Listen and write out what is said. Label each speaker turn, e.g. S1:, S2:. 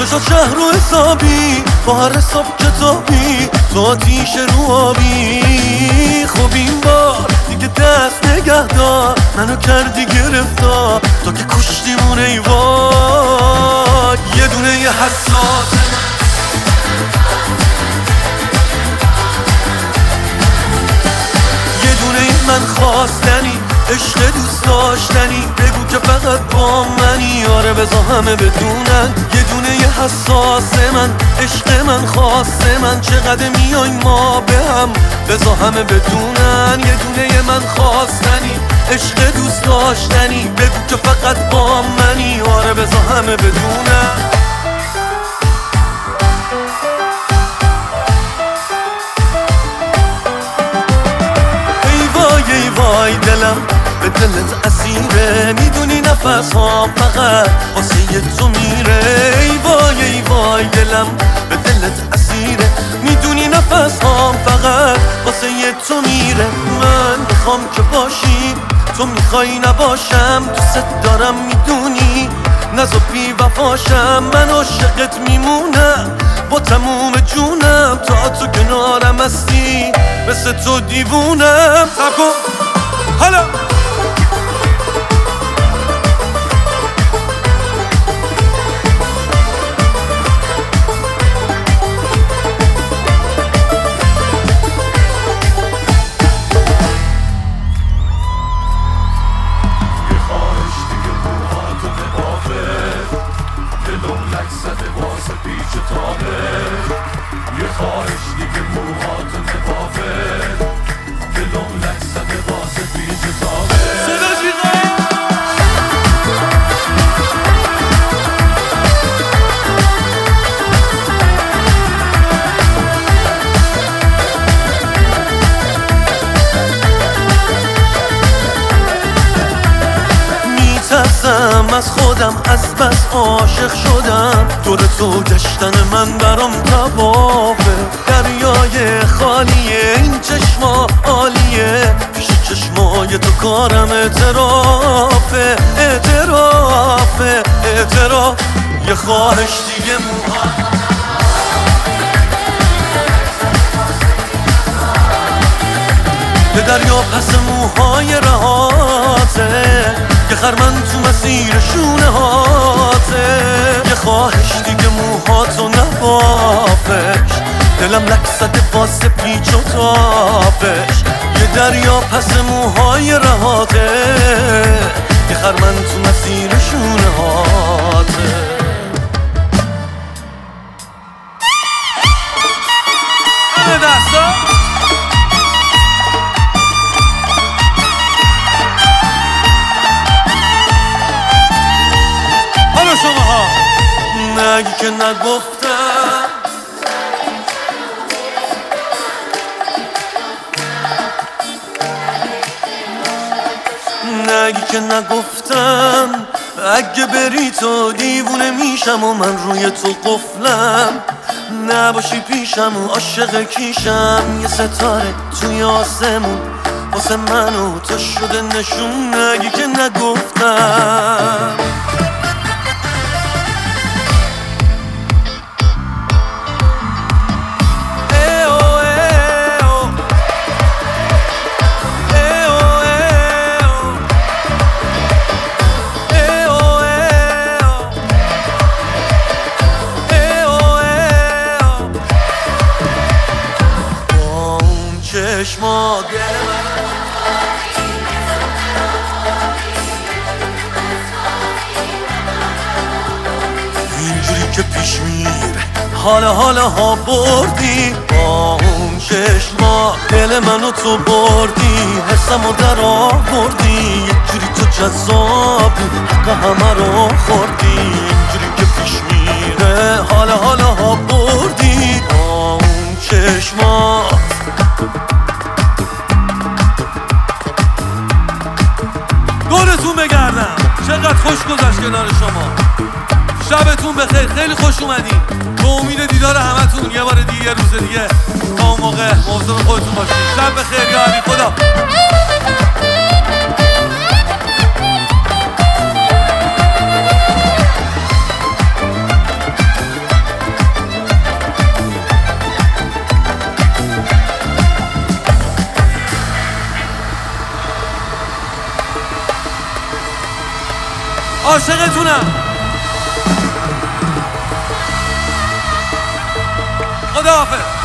S1: بذار شهر و حسابی با هر حساب کتابی تو آتیش رو آبی. خب این بار دیگه دست نگه دار، منو کردی گرفتار تا که کشتیمون ای وای. یه دونه یه حساس یه دونه من خواستنی، عشق دوست داشتنی، بگو که فقط با منی. آره بذار همه بدونن یه دونه یه حساس من، عشق من خواست من، چقدر میایم ما به هم بذار همه بدونن. یه دونه یه من خواستنی، عشق دوست داشتنی، بگو که فقط با منی. آره بذار همه بدونن. ای وای دلم به دلت اسیره، میدونی نفس ها فقط واسه تو میره. ای وای دلم به دلت اسیره، میدونی نفس ها فقط واسه تو میره. من میخوام که باشی، تو میخوای نباشم، دوست دارم میدونی، نزا بی وفاشم. من عاشقت میمونم با تموم جونم، تا تو کنارم هستی مثل تو دیوونم. سب کن حالا از خودم از بس عاشق شدم، دور تو گشتن من برام توافه. دریای خالیه این چشما عالیه، پیش چشمای تو کارم اعترافه. اعتراف یه خواهش دیگه یه دریا پس موهای رهاته، یه خرمن تو مسیر شونه هاته. یه خواهش دیگه موهاتو نبافش، دلم لک زده واسه پیچ و تابش. یه دریا پس موهای رهاته، یه خرمن تو مسیر شونه هاته. همه دستا شماها نگی که نگفتم، نگی که نگفتم. اگه بری تو دیوونه میشم و من روی تو قفلم، نباشی پیشم و عاشق کیشم. یه ستاره توی آسمون واسه من و تو شده نشون. نگی که نگفتم. چشما اینجوری که پیش میره حالا ها بردی. با اون چشما دل منو تو بردی، حسمو در آوردی. یک جوری تو جذابی حق همه رو خوردی. اینجوری که پیش میره حالا ها بردی. با اون چشما دورتون بگردم، چقدر خوش گذشت کنار شما. شبتون بخیر، خیلی خوش اومدین. به امید دیدار همتون یه بار دیگه روز دیگه. تا اون موقع مواظب خودتون باشید. شب بخیر یا علی. خدا عاشقتونم. خداحافظ.